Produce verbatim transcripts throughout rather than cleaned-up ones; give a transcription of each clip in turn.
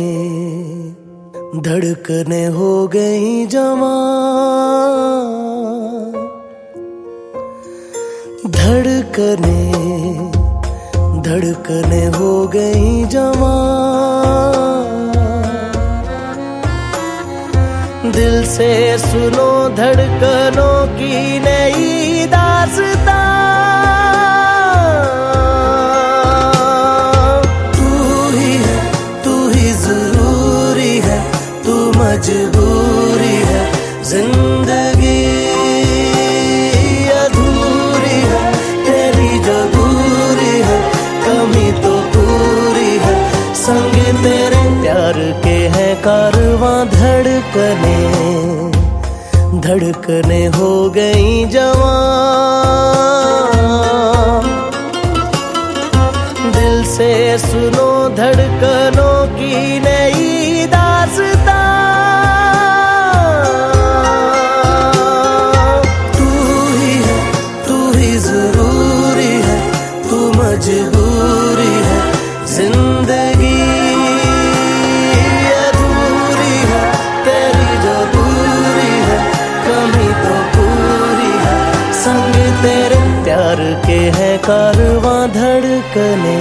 धड़कने हो गई जवां, धड़कने धड़कने हो गई जवां। दिल से सुनो धड़कनों की नई दास्तां। तू ही है, तू ही जरूरी है, तू मजबूरी है। जिंदगी अधूरी है, तेरी जो दूरी है, कमी तो पूरी है। संग तेरे प्यार के हैं कारवां। धड़कने धड़कने हो गई जवां। दिल से सुनो धड़कनों की नई दास्तां। तू ही है, तू ही जरूरी है, तू मजबूरी है। जिंदगी अधूरी है, तेरी जो दूरी है, कमी तो पूरी है। संग तेरे प्यार के हैं कारवां। धड़कने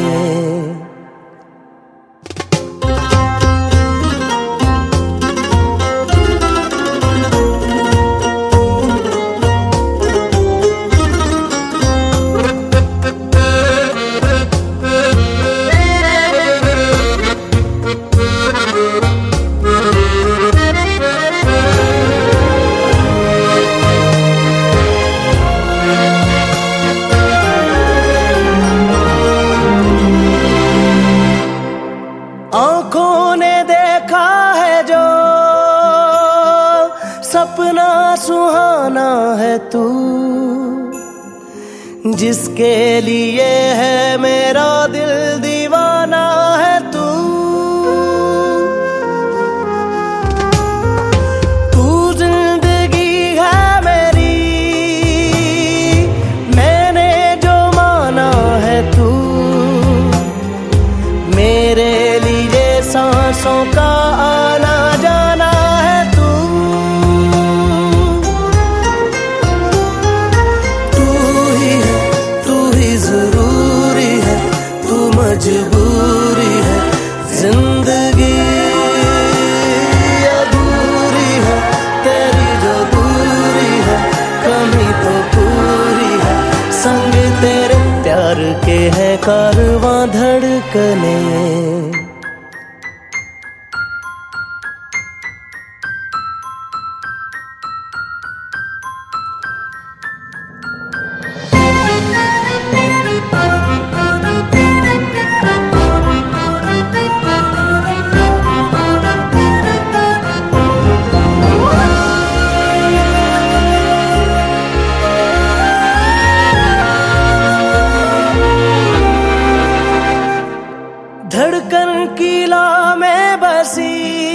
आंखों ने देखा है जो सपना सुहाना है तू, जिसके लिए है मेरा दिल दीवाना है तू। तू जिंदगी है मेरी, मैंने जो माना है तू। मेरे सांसों का आना जाना है तू। तू ही है, तू ही जरूरी है, तू मजबूरी है। जिंदगी अधूरी है, तेरी जो दूरी है, कमी तो पूरी है। संग तेरे प्यार के हैं कारवां। धड़कने धड़कन की ला में बसी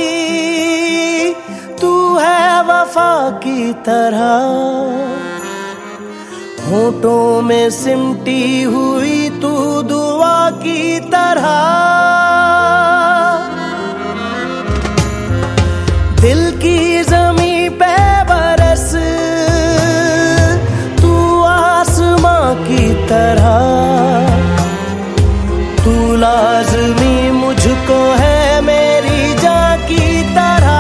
तू है वफा की तरह। होठों में सिमटी हुई तू दुआ की तरह। दिल की जमीन पे बरस तू आसमां की तरह। तू लाज़मी मुझको है मेरी जान की तरह।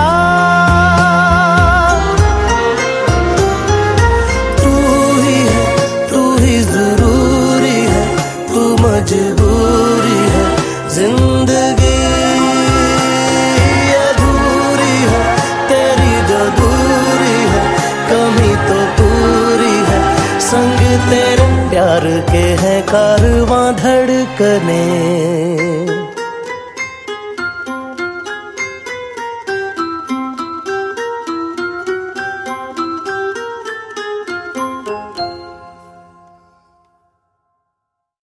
तू ही है, तू ही जरूरी है, तू मजबूरी है। जिंदगी अधूरी है, तेरी जो दूरी है, कमी तो पूरी है। संग तेरे प्यार के हैं कारवां। धड़कने